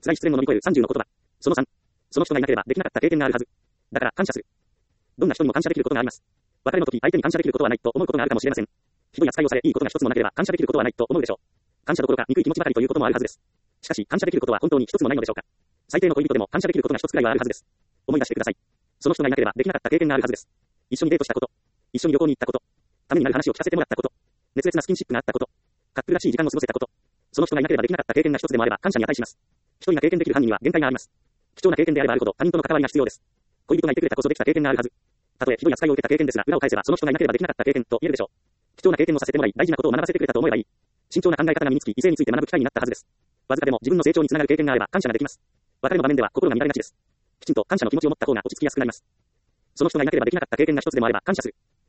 辛い失恋を乗り越える30の言葉。その3。その人がいなければできなかった経験があるはず。だから感謝する。どんな人にも感謝できることがあります。別れの時、相手に感謝できることはないと思うことがあるかもしれません。ひどい扱いをされ、いいことが一つもなければ感謝できることはないと思うでしょう。感謝どころか憎い気持ちばかりということもあるはずです。しかし、感謝できることは本当に一つもないのでしょうか。最低の恋人でも感謝できることが一つくらいはあるはずです。思い出してください。その人がいなければできなかった経験があるはずです。一緒にデートしたこと。一緒に旅行に行ったこと。ためになる話を聞かせてもらったこと。熱烈なスキンシップがあったこと。カップルらしい時間を過ごせたこと。その人がいなければできなかった経験が一つでもあれば感謝に値します。一人が経験できる範囲には限界があります。貴重な経験であればあるほど他人との関わりが必要です。恋人がいてくれたこそできた経験があるはず。たとえひどい扱いを受けた経験ですが、裏を返せばその人がいなければできなかった経験と言えるでしょう。貴重な経験をさせてもらい、大事なことを学ばせてくれたと思えばいい。慎重な考え方が身につき、異性について学ぶ機会になったはずです。わずかでも自分の成長につながる経験があれば感謝ができます。別れの場面では心が乱れがちです。きちんと感謝の気持ちを持った方が落ち着きやすくなります。その人がいなければできなかった経験が一つでもあれば感謝する。